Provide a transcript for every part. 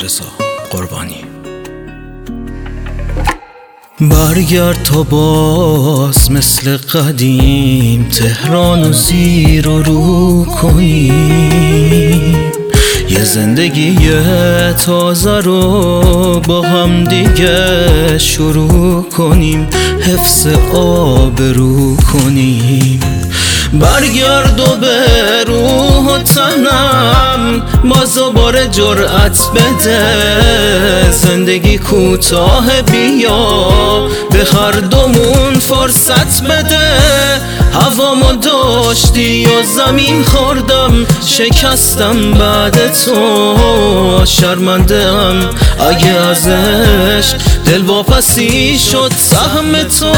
رضا قربانی. برگرد تا باز مثل قدیم تهران و زیر و رو کنیم، یه زندگی تازه رو با هم دیگه شروع کنیم، حفظ آبرو کنیم. برگرد و به روح و تنم باز دوباره جرأت بده، زندگی کوتاه بیا به هر دومون فرصت بده. هوامو داشتی و زمین خوردم، شکستم بعد تو، شرمنده ام اگه ازش دل واپسی شد سهم تو.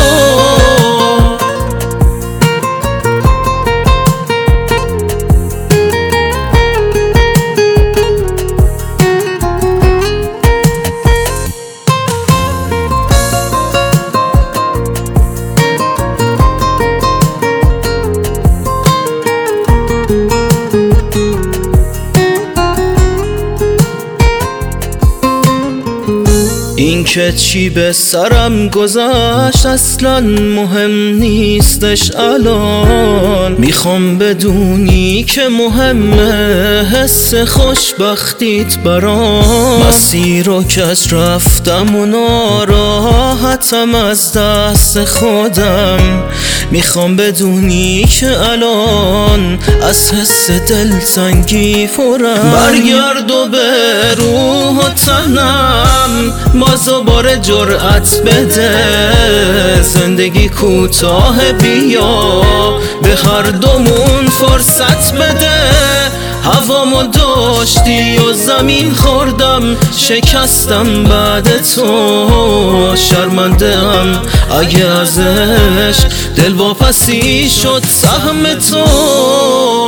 این که چی به سرم گذشت اصلا مهم نیستش الان، میخوام بدونی که مهمه حس خوشبختیت برام. مسیر رو که از رفتم و ناراحتم از دست خودم، میخوام بدونی که الان از حس دلتنگی فرم. برگرد و به روح و تنم باز دوباره جرأت بده، زندگی کوتاه بیا به هر دومون فرصت بده. هوامو داشتی و زمین خوردم، شکستم بعد تو، شرمنده ام اگه ازش دل واپسی شد سهم تو.